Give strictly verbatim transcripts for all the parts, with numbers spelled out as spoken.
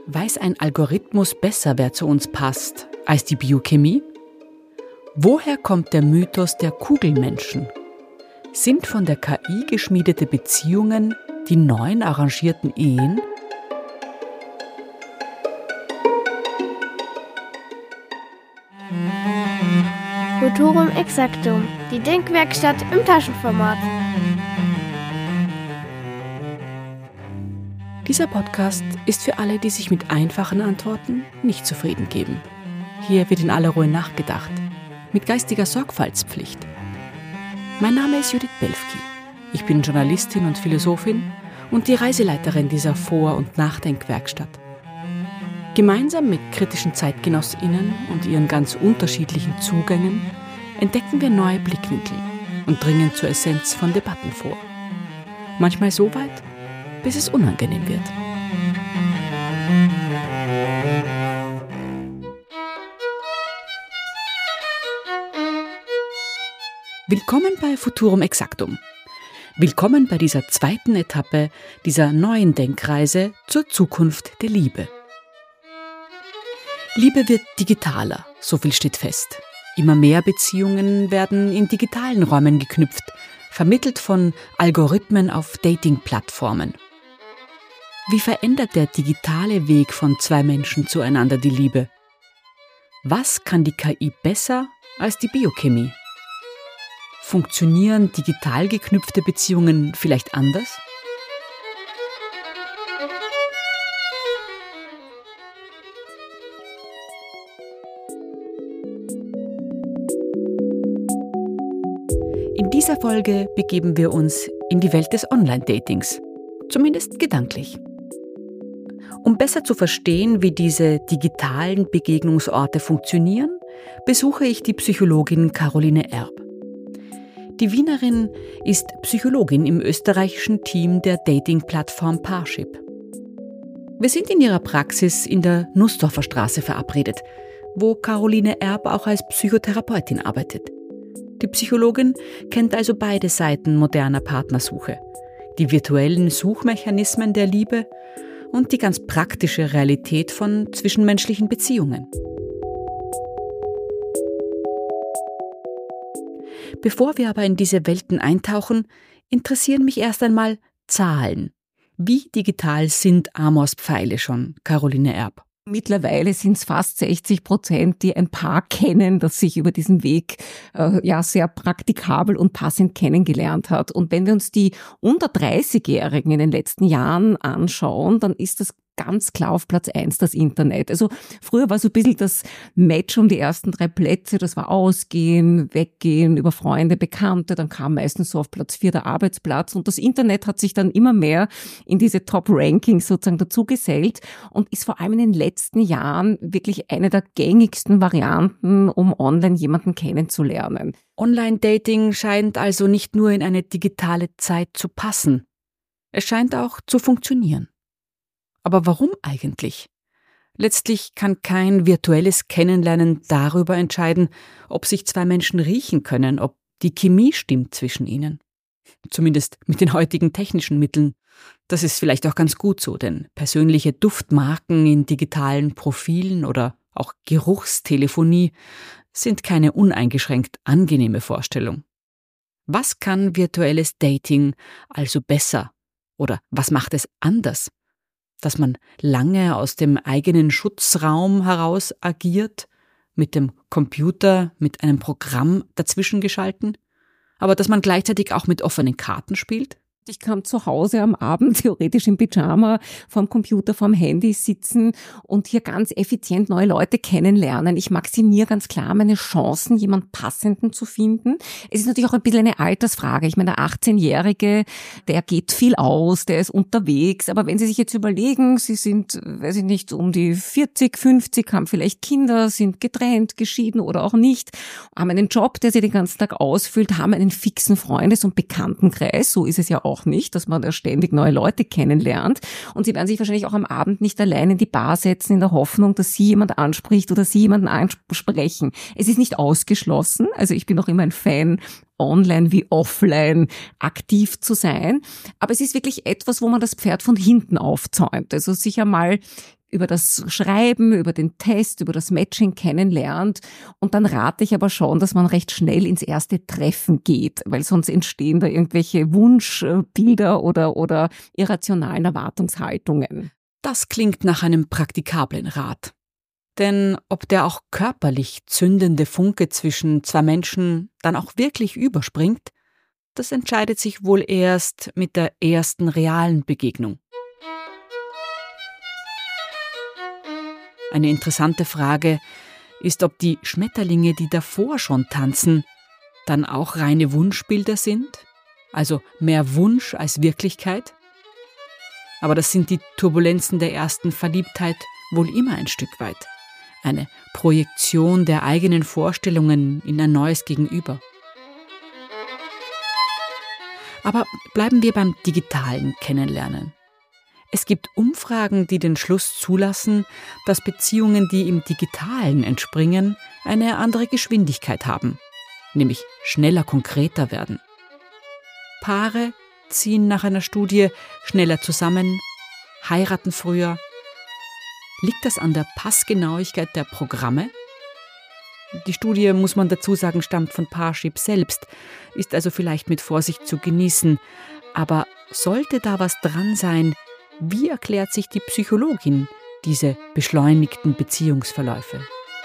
Weiß ein Algorithmus besser, wer zu uns passt, als die Biochemie? Woher kommt der Mythos der Kugelmenschen? Sind von der K I geschmiedete Beziehungen die neuen arrangierten Ehen? Futurum Exactum, die Denkwerkstatt im Taschenformat. Dieser Podcast ist für alle, die sich mit einfachen Antworten nicht zufrieden geben. Hier wird in aller Ruhe nachgedacht, mit geistiger Sorgfaltspflicht. Mein Name ist Judith Belfki. Ich bin Journalistin und Philosophin und die Reiseleiterin dieser Vor- und Nachdenkwerkstatt. Gemeinsam mit kritischen ZeitgenossInnen und ihren ganz unterschiedlichen Zugängen entdecken wir neue Blickwinkel und dringen zur Essenz von Debatten vor. Manchmal so weit, bis es unangenehm wird. Willkommen bei Futurum Exactum. Willkommen bei dieser zweiten Etappe dieser neuen Denkreise zur Zukunft der Liebe. Liebe wird digitaler, so viel steht fest. Immer mehr Beziehungen werden in digitalen Räumen geknüpft, vermittelt von Algorithmen auf Dating-Plattformen. Wie verändert der digitale Weg von zwei Menschen zueinander die Liebe? Was kann die K I besser als die Biochemie? Funktionieren digital geknüpfte Beziehungen vielleicht anders? In dieser Folge begeben wir uns in die Welt des Online-Datings, zumindest gedanklich. Um besser zu verstehen, wie diese digitalen Begegnungsorte funktionieren, besuche ich die Psychologin Caroline Erb. Die Wienerin ist Psychologin im österreichischen Team der Dating-Plattform Parship. Wir sind in ihrer Praxis in der Nussdorfer Straße verabredet, wo Caroline Erb auch als Psychotherapeutin arbeitet. Die Psychologin kennt also beide Seiten moderner Partnersuche, die virtuellen Suchmechanismen der Liebe und die ganz praktische Realität von zwischenmenschlichen Beziehungen. Bevor wir aber in diese Welten eintauchen, interessieren mich erst einmal Zahlen. Wie digital sind Amors Pfeile schon, Caroline Erb? Mittlerweile sind es fast sechzig Prozent, die ein Paar kennen, das sich über diesen Weg äh, ja sehr praktikabel und passend kennengelernt hat. Und wenn wir uns die unter dreißigjährigen in den letzten Jahren anschauen, dann ist das ganz klar auf Platz eins das Internet. Also früher war so ein bisschen das Match um die ersten drei Plätze, das war Ausgehen, Weggehen, über Freunde, Bekannte, dann kam meistens so auf Platz vier der Arbeitsplatz und das Internet hat sich dann immer mehr in diese Top-Rankings sozusagen dazugesellt und ist vor allem in den letzten Jahren wirklich eine der gängigsten Varianten, um online jemanden kennenzulernen. Online-Dating scheint also nicht nur in eine digitale Zeit zu passen. Es scheint auch zu funktionieren. Aber warum eigentlich? Letztlich kann kein virtuelles Kennenlernen darüber entscheiden, ob sich zwei Menschen riechen können, ob die Chemie stimmt zwischen ihnen. Zumindest mit den heutigen technischen Mitteln. Das ist vielleicht auch ganz gut so, denn persönliche Duftmarken in digitalen Profilen oder auch Geruchstelefonie sind keine uneingeschränkt angenehme Vorstellung. Was kann virtuelles Dating also besser? Oder was macht es anders? Dass man lange aus dem eigenen Schutzraum heraus agiert, mit dem Computer, mit einem Programm dazwischen geschalten, aber dass man gleichzeitig auch mit offenen Karten spielt? Ich kann zu Hause am Abend theoretisch im Pyjama vorm Computer, vorm Handy sitzen und hier ganz effizient neue Leute kennenlernen. Ich maximiere ganz klar meine Chancen, jemanden Passenden zu finden. Es ist natürlich auch ein bisschen eine Altersfrage. Ich meine, der achtzehnjährige, der geht viel aus, der ist unterwegs. Aber wenn Sie sich jetzt überlegen, Sie sind, weiß ich nicht, um die vierzig, fünfzig, haben vielleicht Kinder, sind getrennt, geschieden oder auch nicht, haben einen Job, der Sie den ganzen Tag ausfüllt, haben einen fixen Freundes- und Bekanntenkreis. So ist es ja auch nicht, dass man da ständig neue Leute kennenlernt. Und Sie werden sich wahrscheinlich auch am Abend nicht allein in die Bar setzen, in der Hoffnung, dass Sie jemand anspricht oder Sie jemanden ansprechen. Es ist nicht ausgeschlossen. Also ich bin auch immer ein Fan, online wie offline aktiv zu sein. Aber es ist wirklich etwas, wo man das Pferd von hinten aufzäumt. Also sich einmal über das Schreiben, über den Test, über das Matching kennenlernt. Und dann rate ich aber schon, dass man recht schnell ins erste Treffen geht, weil sonst entstehen da irgendwelche Wunschbilder oder, oder irrationalen Erwartungshaltungen. Das klingt nach einem praktikablen Rat. Denn ob der auch körperlich zündende Funke zwischen zwei Menschen dann auch wirklich überspringt, das entscheidet sich wohl erst mit der ersten realen Begegnung. Eine interessante Frage ist, ob die Schmetterlinge, die davor schon tanzen, dann auch reine Wunschbilder sind, also mehr Wunsch als Wirklichkeit. Aber das sind die Turbulenzen der ersten Verliebtheit wohl immer ein Stück weit. Eine Projektion der eigenen Vorstellungen in ein neues Gegenüber. Aber bleiben wir beim digitalen Kennenlernen. Es gibt Umfragen, die den Schluss zulassen, dass Beziehungen, die im Digitalen entspringen, eine andere Geschwindigkeit haben, nämlich schneller konkreter werden. Paare ziehen nach einer Studie schneller zusammen, heiraten früher. Liegt das an der Passgenauigkeit der Programme? Die Studie, muss man dazu sagen, stammt von Parship selbst, ist also vielleicht mit Vorsicht zu genießen. Aber sollte da was dran sein, wie erklärt sich die Psychologin diese beschleunigten Beziehungsverläufe?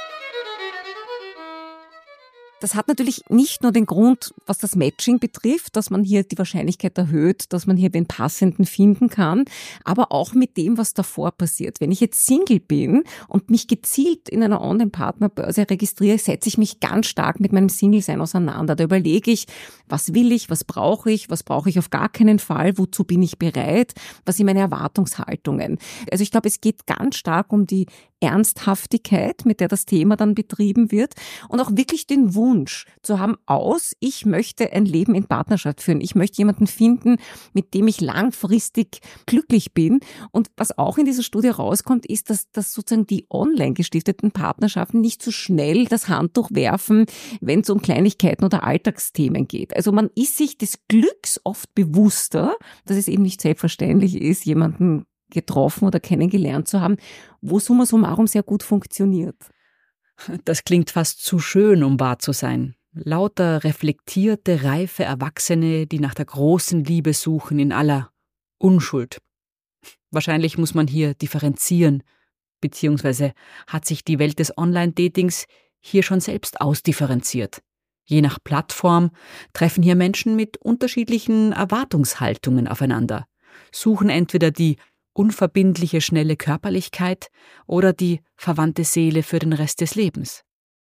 Das hat natürlich nicht nur den Grund, was das Matching betrifft, dass man hier die Wahrscheinlichkeit erhöht, dass man hier den Passenden finden kann, aber auch mit dem, was davor passiert. Wenn ich jetzt Single bin und mich gezielt in einer Online-Partnerbörse registriere, setze ich mich ganz stark mit meinem Single-Sein auseinander. Da überlege ich, was will ich, was brauche ich, was brauche ich auf gar keinen Fall, wozu bin ich bereit, was sind meine Erwartungshaltungen. Also ich glaube, es geht ganz stark um die Ernsthaftigkeit, mit der das Thema dann betrieben wird und auch wirklich den Wunsch zu haben aus, ich möchte ein Leben in Partnerschaft führen. Ich möchte jemanden finden, mit dem ich langfristig glücklich bin. Und was auch in dieser Studie rauskommt, ist, dass, dass sozusagen die online gestifteten Partnerschaften nicht so schnell das Handtuch werfen, wenn es um Kleinigkeiten oder Alltagsthemen geht. Also man ist sich des Glücks oft bewusster, dass es eben nicht selbstverständlich ist, jemanden getroffen oder kennengelernt zu haben, wo summa summarum sehr gut funktioniert. Das klingt fast zu schön, um wahr zu sein. Lauter reflektierte, reife Erwachsene, die nach der großen Liebe suchen in aller Unschuld. Wahrscheinlich muss man hier differenzieren, beziehungsweise hat sich die Welt des Online-Datings hier schon selbst ausdifferenziert. Je nach Plattform treffen hier Menschen mit unterschiedlichen Erwartungshaltungen aufeinander, suchen entweder die unverbindliche, schnelle Körperlichkeit oder die verwandte Seele für den Rest des Lebens.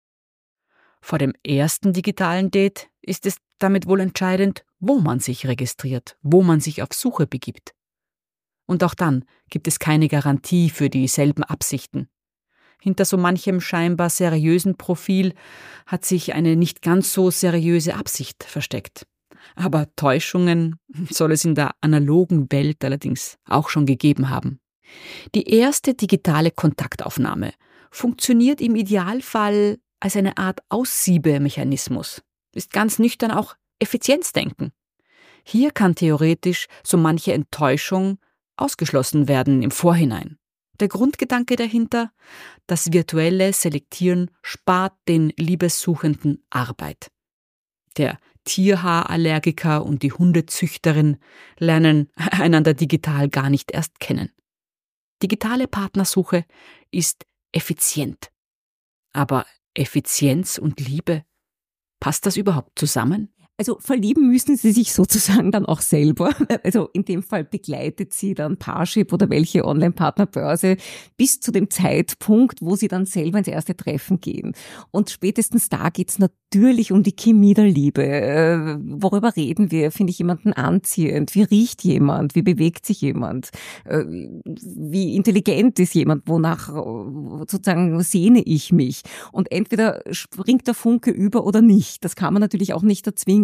Vor dem ersten digitalen Date ist es damit wohl entscheidend, wo man sich registriert, wo man sich auf Suche begibt. Und auch dann gibt es keine Garantie für dieselben Absichten. Hinter so manchem scheinbar seriösen Profil hat sich eine nicht ganz so seriöse Absicht versteckt. Aber Täuschungen soll es in der analogen Welt allerdings auch schon gegeben haben. Die erste digitale Kontaktaufnahme funktioniert im Idealfall als eine Art Aussiebemechanismus, ist ganz nüchtern auch Effizienzdenken. Hier kann theoretisch so manche Enttäuschung ausgeschlossen werden im Vorhinein. Der Grundgedanke dahinter: das virtuelle Selektieren spart den Liebessuchenden Arbeit. Der Tierhaarallergiker und die Hundezüchterin lernen einander digital gar nicht erst kennen. Digitale Partnersuche ist effizient. Aber Effizienz und Liebe, passt das überhaupt zusammen? Also verlieben müssen sie sich sozusagen dann auch selber. Also in dem Fall begleitet sie dann Parship oder welche Online-Partnerbörse bis zu dem Zeitpunkt, wo sie dann selber ins erste Treffen gehen. Und spätestens da geht's natürlich um die Chemie der Liebe. Äh, worüber reden wir? Finde ich jemanden anziehend? Wie riecht jemand? Wie bewegt sich jemand? Äh, wie intelligent ist jemand? Wonach äh, sozusagen sehne ich mich? Und entweder springt der Funke über oder nicht. Das kann man natürlich auch nicht erzwingen.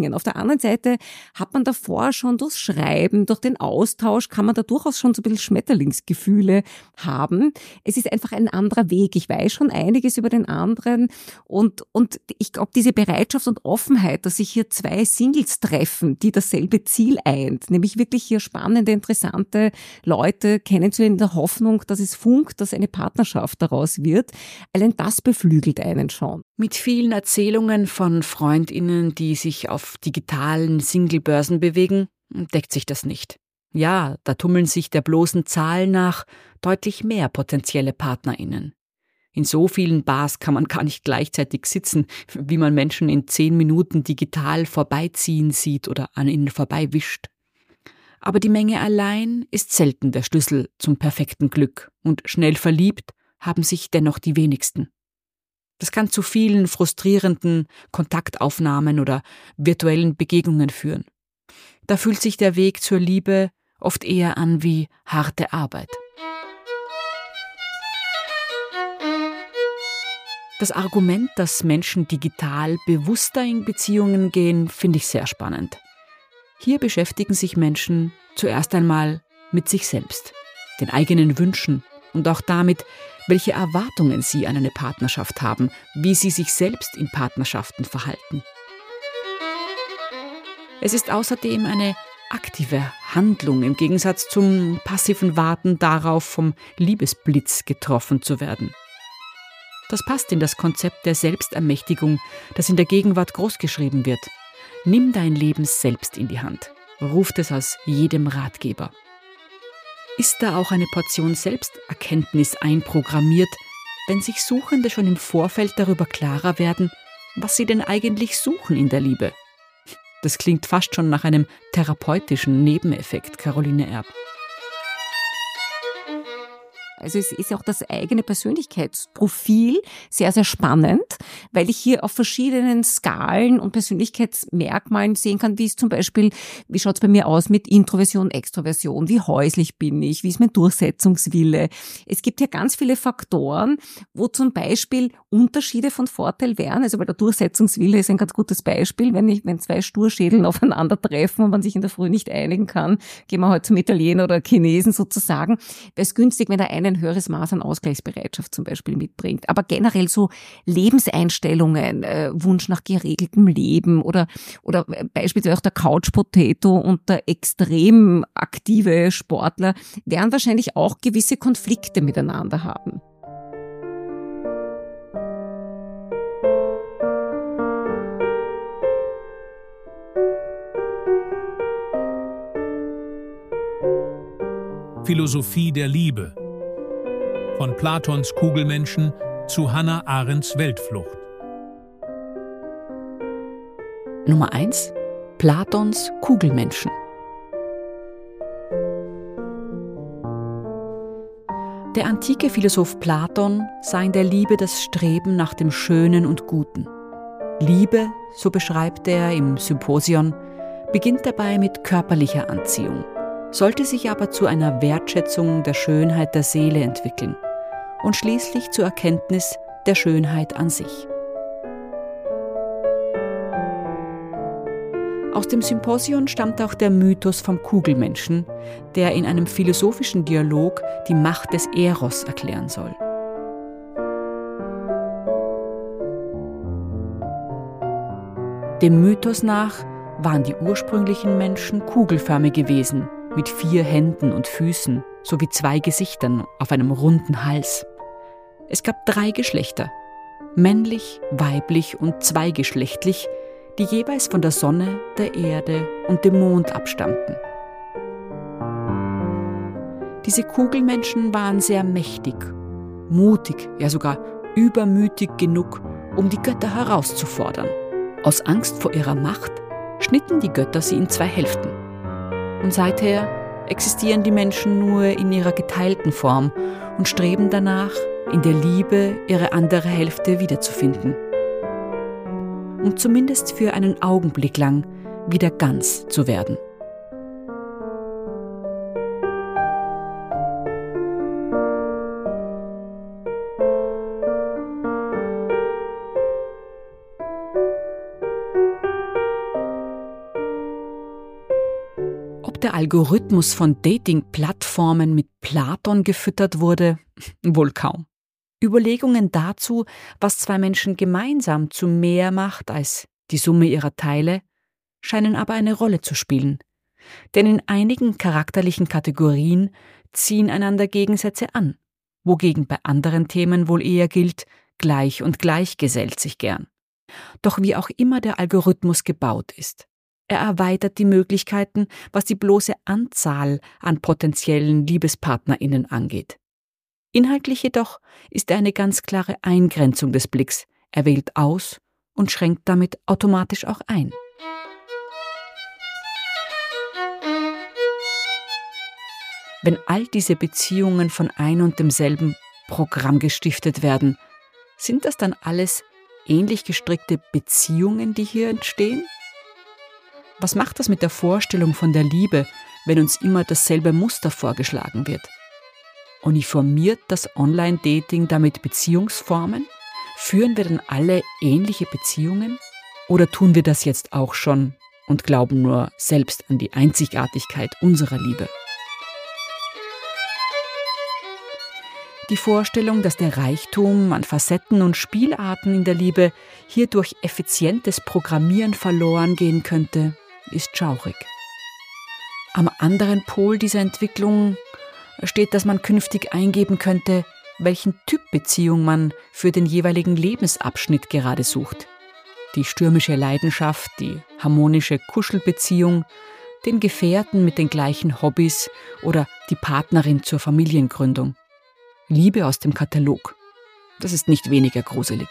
bringen. Auf der anderen Seite hat man davor schon durchs Schreiben, durch den Austausch, kann man da durchaus schon so ein bisschen Schmetterlingsgefühle haben. Es ist einfach ein anderer Weg. Ich weiß schon einiges über den anderen und, und ich glaube, diese Bereitschaft und Offenheit, dass sich hier zwei Singles treffen, die dasselbe Ziel eint, nämlich wirklich hier spannende, interessante Leute kennenzulernen in der Hoffnung, dass es funkt, dass eine Partnerschaft daraus wird. Allein das beflügelt einen schon. Mit vielen Erzählungen von FreundInnen, die sich auf digitalen Singlebörsen bewegen, deckt sich das nicht. Ja, da tummeln sich der bloßen Zahl nach deutlich mehr potenzielle PartnerInnen. In so vielen Bars kann man gar nicht gleichzeitig sitzen, wie man Menschen in zehn Minuten digital vorbeiziehen sieht oder an ihnen vorbeiwischt. Aber die Menge allein ist selten der Schlüssel zum perfekten Glück und schnell verliebt haben sich dennoch die wenigsten. Das kann zu vielen frustrierenden Kontaktaufnahmen oder virtuellen Begegnungen führen. Da fühlt sich der Weg zur Liebe oft eher an wie harte Arbeit. Das Argument, dass Menschen digital bewusster in Beziehungen gehen, finde ich sehr spannend. Hier beschäftigen sich Menschen zuerst einmal mit sich selbst, den eigenen Wünschen und auch damit, welche Erwartungen sie an eine Partnerschaft haben, wie sie sich selbst in Partnerschaften verhalten. Es ist außerdem eine aktive Handlung im Gegensatz zum passiven Warten darauf, vom Liebesblitz getroffen zu werden. Das passt in das Konzept der Selbstermächtigung, das in der Gegenwart großgeschrieben wird. Nimm dein Leben selbst in die Hand, ruft es aus jedem Ratgeber. Ist da auch eine Portion Selbsterkenntnis einprogrammiert, wenn sich Suchende schon im Vorfeld darüber klarer werden, was sie denn eigentlich suchen in der Liebe? Das klingt fast schon nach einem therapeutischen Nebeneffekt, Caroline Erb. Also es ist ja auch das eigene Persönlichkeitsprofil sehr, sehr spannend, weil ich hier auf verschiedenen Skalen und Persönlichkeitsmerkmalen sehen kann, wie es zum Beispiel, wie schaut es bei mir aus mit Introversion, Extroversion, wie häuslich bin ich, wie ist mein Durchsetzungswille. Es gibt ja ganz viele Faktoren, wo zum Beispiel Unterschiede von Vorteil wären. Also bei der Durchsetzungswille ist ein ganz gutes Beispiel, wenn ich, wenn zwei Sturschädeln aufeinandertreffen und man sich in der Früh nicht einigen kann, gehen wir heute zum Italiener oder Chinesen sozusagen, wäre es günstig, wenn der eine ein höheres Maß an Ausgleichsbereitschaft zum Beispiel mitbringt. Aber generell so Lebenseinstellungen, äh, Wunsch nach geregeltem Leben oder, oder beispielsweise auch der Couch Potato und der extrem aktive Sportler werden wahrscheinlich auch gewisse Konflikte miteinander haben. Philosophie der Liebe. Von Platons Kugelmenschen zu Hannah Arendts Weltflucht. Nummer eins. Platons Kugelmenschen. Der antike Philosoph Platon sah in der Liebe das Streben nach dem Schönen und Guten. Liebe, so beschreibt er im Symposion, beginnt dabei mit körperlicher Anziehung, sollte sich aber zu einer Wertschätzung der Schönheit der Seele entwickeln und schließlich zur Erkenntnis der Schönheit an sich. Aus dem Symposion stammt auch der Mythos vom Kugelmenschen, der in einem philosophischen Dialog die Macht des Eros erklären soll. Dem Mythos nach waren die ursprünglichen Menschen kugelförmige Wesen mit vier Händen und Füßen sowie zwei Gesichtern auf einem runden Hals. Es gab drei Geschlechter, männlich, weiblich und zweigeschlechtlich, die jeweils von der Sonne, der Erde und dem Mond abstammten. Diese Kugelmenschen waren sehr mächtig, mutig, ja sogar übermütig genug, um die Götter herauszufordern. Aus Angst vor ihrer Macht schnitten die Götter sie in zwei Hälften. Und seither existieren die Menschen nur in ihrer geteilten Form und streben danach, in der Liebe ihre andere Hälfte wiederzufinden. Um zumindest für einen Augenblick lang wieder ganz zu werden. Ob der Algorithmus von Dating-Plattformen mit Platon gefüttert wurde? Wohl kaum. Überlegungen dazu, was zwei Menschen gemeinsam zu mehr macht als die Summe ihrer Teile, scheinen aber eine Rolle zu spielen. Denn in einigen charakterlichen Kategorien ziehen einander Gegensätze an, wogegen bei anderen Themen wohl eher gilt, gleich und gleich gesellt sich gern. Doch wie auch immer der Algorithmus gebaut ist, er erweitert die Möglichkeiten, was die bloße Anzahl an potenziellen LiebespartnerInnen angeht. Inhaltlich jedoch ist er eine ganz klare Eingrenzung des Blicks. Er wählt aus und schränkt damit automatisch auch ein. Wenn all diese Beziehungen von ein und demselben Programm gestiftet werden, sind das dann alles ähnlich gestrickte Beziehungen, die hier entstehen? Was macht das mit der Vorstellung von der Liebe, wenn uns immer dasselbe Muster vorgeschlagen wird? Uniformiert das Online-Dating damit Beziehungsformen? Führen wir dann alle ähnliche Beziehungen? Oder tun wir das jetzt auch schon und glauben nur selbst an die Einzigartigkeit unserer Liebe? Die Vorstellung, dass der Reichtum an Facetten und Spielarten in der Liebe hier durch effizientes Programmieren verloren gehen könnte, ist schaurig. Am anderen Pol dieser Entwicklung steht, dass man künftig eingeben könnte, welchen Typ Beziehung man für den jeweiligen Lebensabschnitt gerade sucht. Die stürmische Leidenschaft, die harmonische Kuschelbeziehung, den Gefährten mit den gleichen Hobbys oder die Partnerin zur Familiengründung. Liebe aus dem Katalog. Das ist nicht weniger gruselig.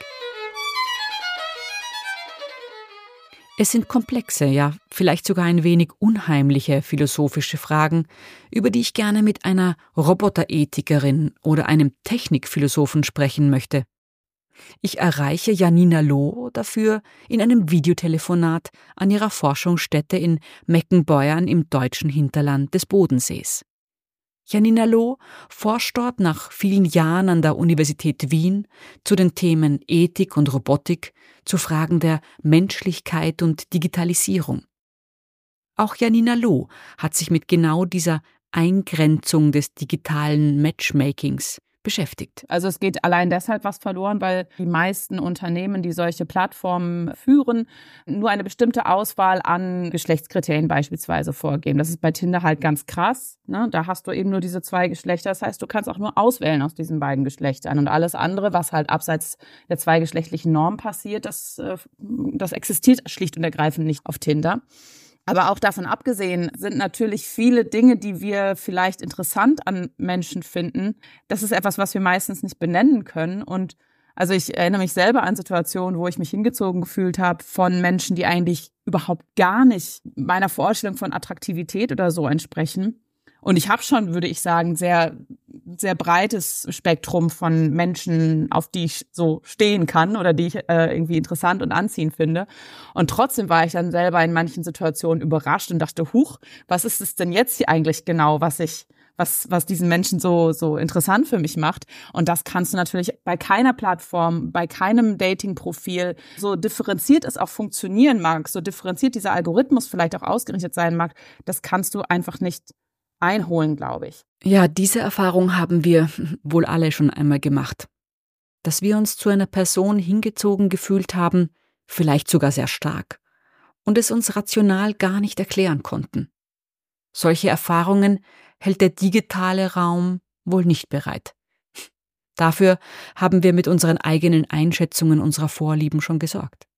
Es sind komplexe, ja vielleicht sogar ein wenig unheimliche philosophische Fragen, über die ich gerne mit einer Roboterethikerin oder einem Technikphilosophen sprechen möchte. Ich erreiche Janina Loh dafür in einem Videotelefonat an ihrer Forschungsstätte in Meckenbeuern im deutschen Hinterland des Bodensees. Janina Loh forscht dort nach vielen Jahren an der Universität Wien zu den Themen Ethik und Robotik, zu Fragen der Menschlichkeit und Digitalisierung. Auch Janina Loh hat sich mit genau dieser Eingrenzung des digitalen Matchmakings beschäftigt. Also es geht allein deshalb was verloren, weil die meisten Unternehmen, die solche Plattformen führen, nur eine bestimmte Auswahl an Geschlechtskriterien beispielsweise vorgeben. Das ist bei Tinder halt ganz krass. Ne? Da hast du eben nur diese zwei Geschlechter. Das heißt, du kannst auch nur auswählen aus diesen beiden Geschlechtern. Und alles andere, was halt abseits der zweigeschlechtlichen Norm passiert, das, das existiert schlicht und ergreifend nicht auf Tinder. Aber auch davon abgesehen sind natürlich viele Dinge, die wir vielleicht interessant an Menschen finden. Das ist etwas, was wir meistens nicht benennen können. Und also ich erinnere mich selber an Situationen, wo ich mich hingezogen gefühlt habe von Menschen, die eigentlich überhaupt gar nicht meiner Vorstellung von Attraktivität oder so entsprechen. Und ich habe schon, würde ich sagen, sehr sehr breites Spektrum von Menschen, auf die ich so stehen kann oder die ich äh, irgendwie interessant und anziehend finde. Und trotzdem war ich dann selber in manchen Situationen überrascht und dachte, huch, was ist es denn jetzt hier eigentlich genau, was ich was was diesen Menschen so so interessant für mich macht? Und das kannst du natürlich bei keiner Plattform, bei keinem Dating-Profil, so differenziert es auch funktionieren mag, so differenziert dieser Algorithmus vielleicht auch ausgerichtet sein mag, das kannst du einfach nicht einholen, glaube ich. Ja, diese Erfahrung haben wir wohl alle schon einmal gemacht. Dass wir uns zu einer Person hingezogen gefühlt haben, vielleicht sogar sehr stark, und es uns rational gar nicht erklären konnten. Solche Erfahrungen hält der digitale Raum wohl nicht bereit. Dafür haben wir mit unseren eigenen Einschätzungen unserer Vorlieben schon gesorgt.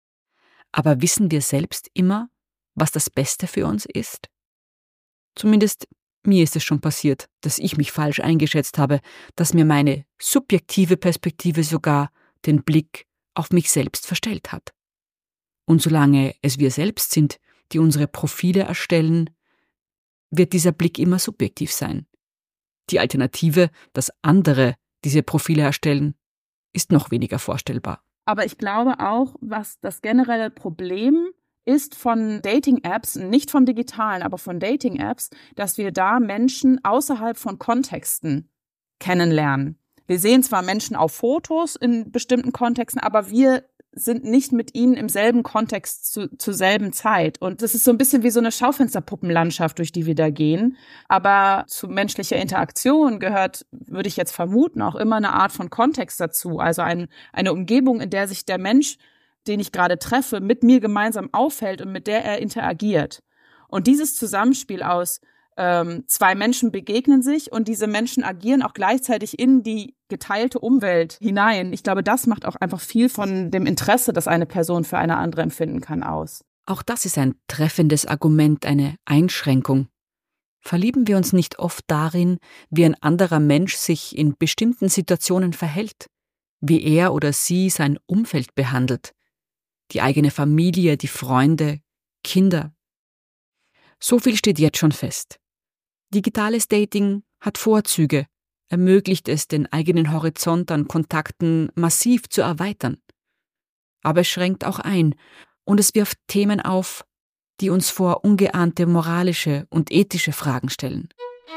Aber wissen wir selbst immer, was das Beste für uns ist? Zumindest mir ist es schon passiert, dass ich mich falsch eingeschätzt habe, dass mir meine subjektive Perspektive sogar den Blick auf mich selbst verstellt hat. Und solange es wir selbst sind, die unsere Profile erstellen, wird dieser Blick immer subjektiv sein. Die Alternative, dass andere diese Profile erstellen, ist noch weniger vorstellbar. Aber ich glaube auch, was das generelle Problem ist von Dating-Apps, nicht vom Digitalen, aber von Dating-Apps, dass wir da Menschen außerhalb von Kontexten kennenlernen. Wir sehen zwar Menschen auf Fotos in bestimmten Kontexten, aber wir sind nicht mit ihnen im selben Kontext zu, zur selben Zeit. Und das ist so ein bisschen wie so eine Schaufensterpuppenlandschaft, durch die wir da gehen. Aber zu menschlicher Interaktion gehört, würde ich jetzt vermuten, auch immer eine Art von Kontext dazu. Also ein, eine Umgebung, in der sich der Mensch, den ich gerade treffe, mit mir gemeinsam aufhält und mit der er interagiert. Und dieses Zusammenspiel aus ähm, zwei Menschen begegnen sich und diese Menschen agieren auch gleichzeitig in die geteilte Umwelt hinein. Ich glaube, das macht auch einfach viel von dem Interesse, das eine Person für eine andere empfinden kann, aus. Auch das ist ein treffendes Argument, eine Einschränkung. Verlieben wir uns nicht oft darin, wie ein anderer Mensch sich in bestimmten Situationen verhält, wie er oder sie sein Umfeld behandelt, die eigene Familie, die Freunde, Kinder. So viel steht jetzt schon fest. Digitales Dating hat Vorzüge, ermöglicht es, den eigenen Horizont an Kontakten massiv zu erweitern. Aber es schränkt auch ein und es wirft Themen auf, die uns vor ungeahnte moralische und ethische Fragen stellen.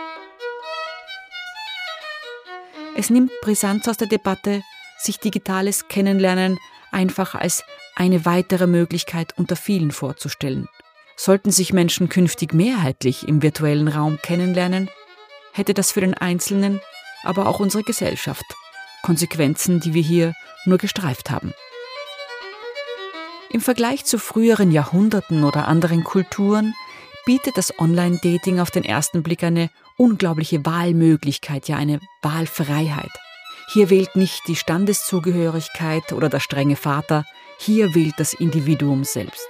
Es nimmt Brisanz aus der Debatte, sich digitales Kennenlernen einfach als eine weitere Möglichkeit unter vielen vorzustellen. Sollten sich Menschen künftig mehrheitlich im virtuellen Raum kennenlernen, hätte das für den Einzelnen, aber auch unsere Gesellschaft Konsequenzen, die wir hier nur gestreift haben. Im Vergleich zu früheren Jahrhunderten oder anderen Kulturen bietet das Online-Dating auf den ersten Blick eine unglaubliche Wahlmöglichkeit, ja eine Wahlfreiheit. Hier wählt nicht die Standeszugehörigkeit oder der strenge Vater, hier wählt das Individuum selbst.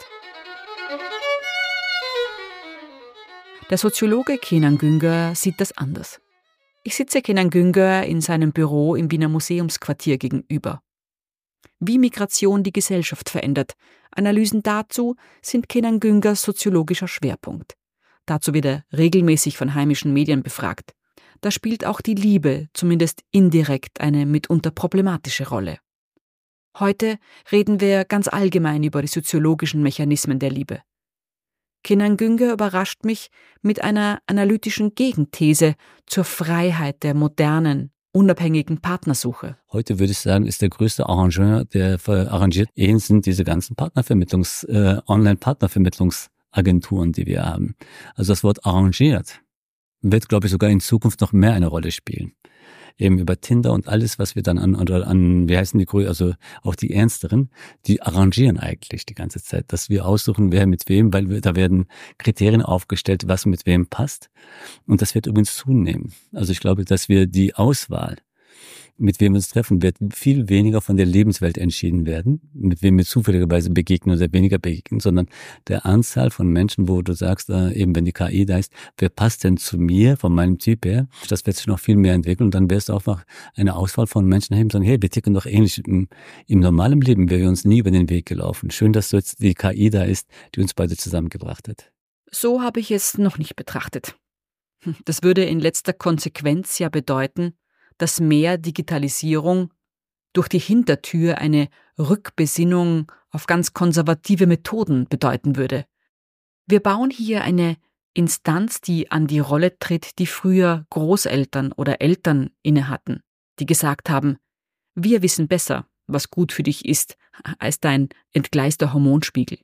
Der Soziologe Kenan Güngör sieht das anders. Ich sitze Kenan Güngör in seinem Büro im Wiener Museumsquartier gegenüber. Wie Migration die Gesellschaft verändert. Analysen dazu sind Kenan Güngörs soziologischer Schwerpunkt. Dazu wird er regelmäßig von heimischen Medien befragt. Da spielt auch die Liebe, zumindest indirekt, eine mitunter problematische Rolle. Heute reden wir ganz allgemein über die soziologischen Mechanismen der Liebe. Kenan Güngör überrascht mich mit einer analytischen Gegenthese zur Freiheit der modernen, unabhängigen Partnersuche. Heute würde ich sagen, ist der größte Arrangeur, der arrangiert Ehen, sind diese ganzen Partnervermittlungs-, äh, Online-Partnervermittlungsagenturen, die wir haben. Also das Wort arrangiert wird, glaube ich, sogar in Zukunft noch mehr eine Rolle spielen. Eben über Tinder und alles, was wir dann an, oder an, wie heißen die, also auch die Ernsteren, die arrangieren eigentlich die ganze Zeit, dass wir aussuchen, wer mit wem, weil wir, da werden Kriterien aufgestellt, was mit wem passt. Und das wird übrigens zunehmen. Also ich glaube, dass wir die Auswahl, mit wem wir uns treffen, wird viel weniger von der Lebenswelt entschieden werden, mit wem wir zufälligerweise begegnen oder weniger begegnen, sondern der Anzahl von Menschen, wo du sagst, äh, eben wenn die K I da ist, wer passt denn zu mir, von meinem Typ her, das wird sich noch viel mehr entwickeln und dann wirst du auch eine Auswahl von Menschen haben, die sagen, hey, wir ticken doch ähnlich. Im, im normalen Leben wären wir uns nie über den Weg gelaufen. Schön, dass jetzt die K I da ist, die uns beide zusammengebracht hat. So habe ich es noch nicht betrachtet. Das würde in letzter Konsequenz ja bedeuten, dass mehr Digitalisierung durch die Hintertür eine Rückbesinnung auf ganz konservative Methoden bedeuten würde. Wir bauen hier eine Instanz, die an die Rolle tritt, die früher Großeltern oder Eltern innehatten, die gesagt haben, wir wissen besser, was gut für dich ist, als dein entgleister Hormonspiegel.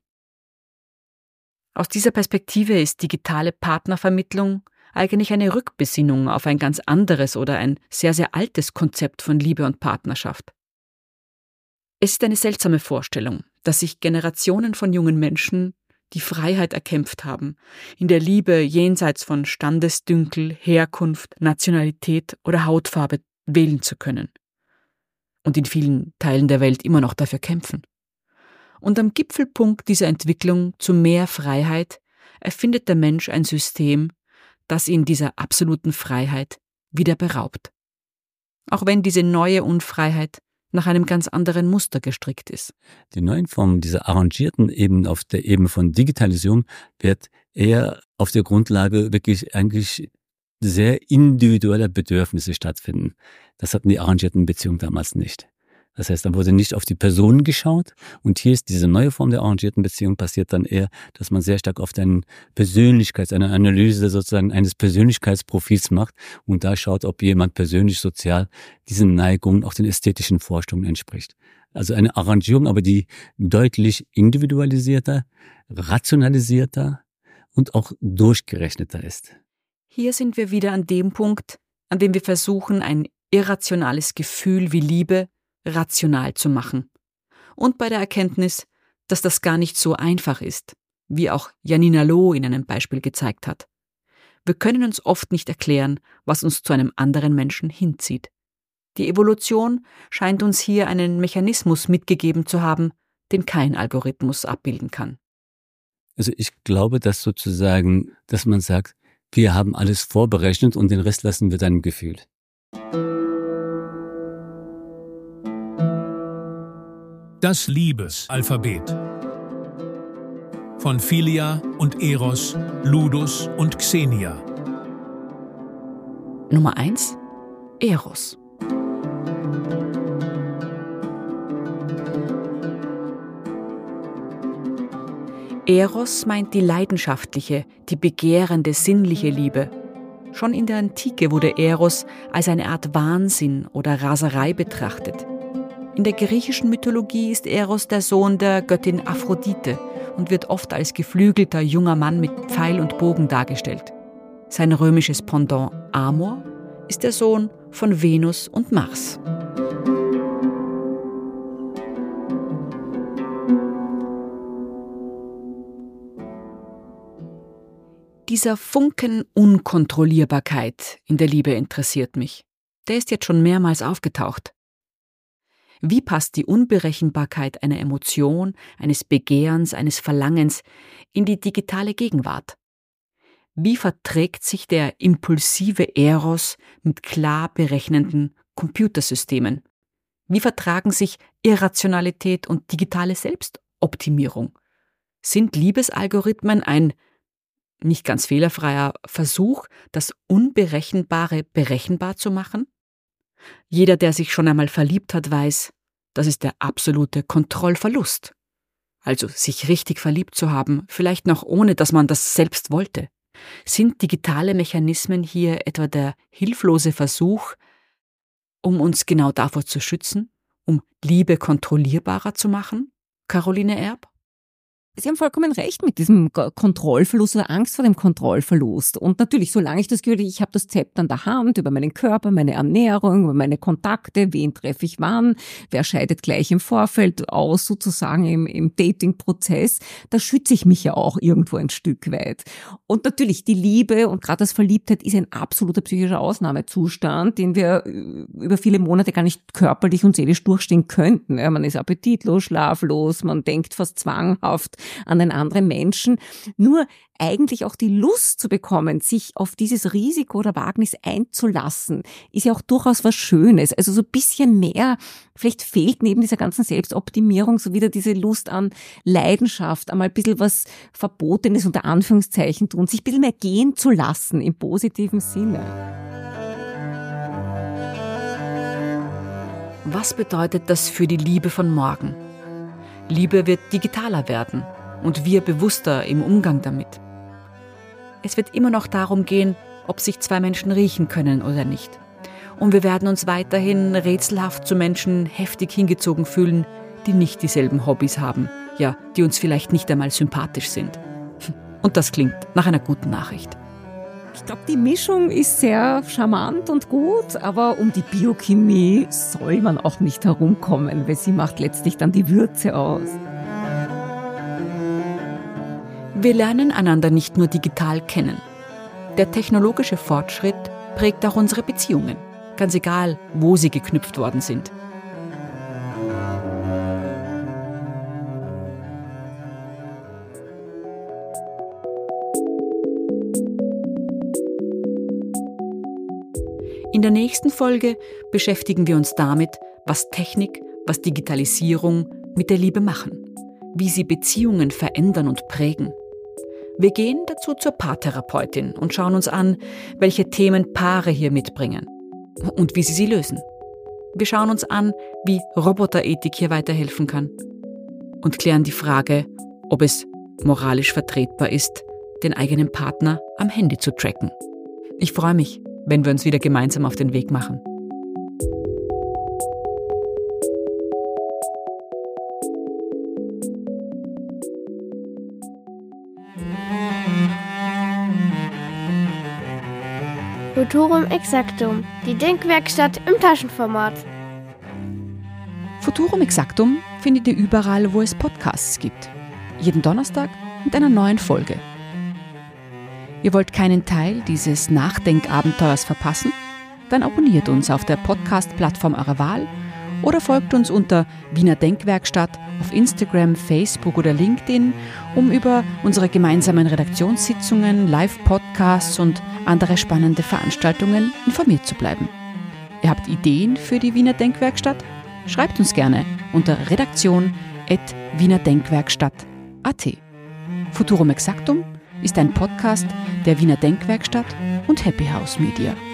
Aus dieser Perspektive ist digitale Partnervermittlung eigentlich eine Rückbesinnung auf ein ganz anderes oder ein sehr, sehr altes Konzept von Liebe und Partnerschaft. Es ist eine seltsame Vorstellung, dass sich Generationen von jungen Menschen die Freiheit erkämpft haben, in der Liebe jenseits von Standesdünkel, Herkunft, Nationalität oder Hautfarbe wählen zu können. Und in vielen Teilen der Welt immer noch dafür kämpfen. Und am Gipfelpunkt dieser Entwicklung zu mehr Freiheit erfindet der Mensch ein System, das ihn dieser absoluten Freiheit wieder beraubt. Auch wenn diese neue Unfreiheit nach einem ganz anderen Muster gestrickt ist. Die neuen Formen dieser arrangierten Ebene auf der Ebene von Digitalisierung wird eher auf der Grundlage wirklich eigentlich sehr individueller Bedürfnisse stattfinden. Das hatten die arrangierten Beziehungen damals nicht. Das heißt, dann wurde nicht auf die Personen geschaut. Und hier ist diese neue Form der arrangierten Beziehung passiert dann eher, dass man sehr stark auf deine Persönlichkeit, eine Analyse sozusagen eines Persönlichkeitsprofils macht und da schaut, ob jemand persönlich, sozial diesen Neigungen, auch den ästhetischen Vorstellungen entspricht. Also eine Arrangierung, aber die deutlich individualisierter, rationalisierter und auch durchgerechneter ist. Hier sind wir wieder an dem Punkt, an dem wir versuchen, ein irrationales Gefühl wie Liebe rational zu machen. Und bei der Erkenntnis, dass das gar nicht so einfach ist, wie auch Janina Loh in einem Beispiel gezeigt hat. Wir können uns oft nicht erklären, was uns zu einem anderen Menschen hinzieht. Die Evolution scheint uns hier einen Mechanismus mitgegeben zu haben, den kein Algorithmus abbilden kann. Also ich glaube, dass sozusagen, dass man sagt, wir haben alles vorberechnet und den Rest lassen wir deinem Gefühl. Das Liebesalphabet. Von Philia und Eros, Ludus und Xenia. Nummer eins. Eros. Eros meint die leidenschaftliche, die begehrende, sinnliche Liebe. Schon in der Antike wurde Eros als eine Art Wahnsinn oder Raserei betrachtet. In der griechischen Mythologie ist Eros der Sohn der Göttin Aphrodite und wird oft als geflügelter junger Mann mit Pfeil und Bogen dargestellt. Sein römisches Pendant Amor ist der Sohn von Venus und Mars. Dieser Funken Unkontrollierbarkeit in der Liebe interessiert mich. Der ist jetzt schon mehrmals aufgetaucht. Wie passt die Unberechenbarkeit einer Emotion, eines Begehrens, eines Verlangens in die digitale Gegenwart? Wie verträgt sich der impulsive Eros mit klar berechnenden Computersystemen? Wie vertragen sich Irrationalität und digitale Selbstoptimierung? Sind Liebesalgorithmen ein nicht ganz fehlerfreier Versuch, das Unberechenbare berechenbar zu machen? Jeder, der sich schon einmal verliebt hat, weiß, das ist der absolute Kontrollverlust. Also sich richtig verliebt zu haben, vielleicht noch ohne, dass man das selbst wollte. Sind digitale Mechanismen hier etwa der hilflose Versuch, um uns genau davor zu schützen, um Liebe kontrollierbarer zu machen? Caroline Erb? Sie haben vollkommen recht mit diesem Kontrollverlust oder Angst vor dem Kontrollverlust. Und natürlich, solange ich das Gefühl habe, ich habe das Zepter an der Hand über meinen Körper, meine Ernährung, über meine Kontakte, wen treffe ich wann, wer scheidet gleich im Vorfeld aus, sozusagen im, im Dating-Prozess, da schütze ich mich ja auch irgendwo ein Stück weit. Und natürlich, die Liebe und gerade das Verliebtheit ist ein absoluter psychischer Ausnahmezustand, den wir über viele Monate gar nicht körperlich und seelisch durchstehen könnten. Ja, man ist appetitlos, schlaflos, man denkt fast zwanghaft an einen anderen Menschen. Nur eigentlich auch die Lust zu bekommen, sich auf dieses Risiko oder Wagnis einzulassen, ist ja auch durchaus was Schönes. Also so ein bisschen mehr, vielleicht fehlt neben dieser ganzen Selbstoptimierung so wieder diese Lust an Leidenschaft, einmal ein bisschen was Verbotenes unter Anführungszeichen tun, sich ein bisschen mehr gehen zu lassen im positiven Sinne. Was bedeutet das für die Liebe von morgen? Liebe wird digitaler werden und wir bewusster im Umgang damit. Es wird immer noch darum gehen, ob sich zwei Menschen riechen können oder nicht. Und wir werden uns weiterhin rätselhaft zu Menschen heftig hingezogen fühlen, die nicht dieselben Hobbys haben, ja, die uns vielleicht nicht einmal sympathisch sind. Und das klingt nach einer guten Nachricht. Ich glaube, die Mischung ist sehr charmant und gut, aber um die Biochemie soll man auch nicht herumkommen, weil sie macht letztlich dann die Würze aus. Wir lernen einander nicht nur digital kennen. Der technologische Fortschritt prägt auch unsere Beziehungen, ganz egal, wo sie geknüpft worden sind. In der nächsten Folge beschäftigen wir uns damit, was Technik, was Digitalisierung mit der Liebe machen, wie sie Beziehungen verändern und prägen. Wir gehen dazu zur Paartherapeutin und schauen uns an, welche Themen Paare hier mitbringen und wie sie sie lösen. Wir schauen uns an, wie Roboterethik hier weiterhelfen kann und klären die Frage, ob es moralisch vertretbar ist, den eigenen Partner am Handy zu tracken. Ich freue mich, wenn wir uns wieder gemeinsam auf den Weg machen. Futurum Exactum, die Denkwerkstatt im Taschenformat. Futurum Exactum findet ihr überall, wo es Podcasts gibt. Jeden Donnerstag mit einer neuen Folge. Ihr wollt keinen Teil dieses Nachdenkabenteuers verpassen? Dann abonniert uns auf der Podcast-Plattform eurer Wahl oder folgt uns unter Wiener Denkwerkstatt auf Instagram, Facebook oder LinkedIn, um über unsere gemeinsamen Redaktionssitzungen, Live-Podcasts und andere spannende Veranstaltungen informiert zu bleiben. Ihr habt Ideen für die Wiener Denkwerkstatt? Schreibt uns gerne unter redaktion at wienerdenkwerkstatt punkt a t. Futurum Exactum ist ein Podcast der Wiener Denkwerkstatt und Happy House Media.